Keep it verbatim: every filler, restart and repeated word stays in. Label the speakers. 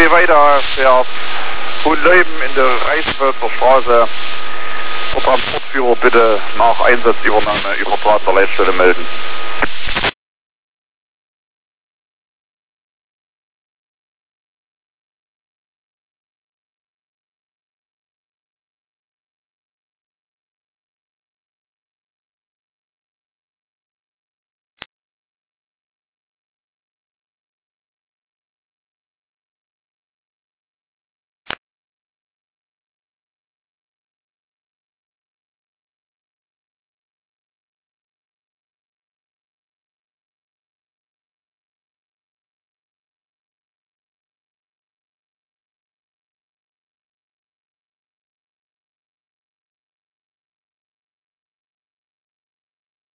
Speaker 1: C weiter fährt Hohenleuben in der Reichswölzer Straße. Der Transportführer bitte nach Einsatzübernahme über Draht der Leitstelle melden.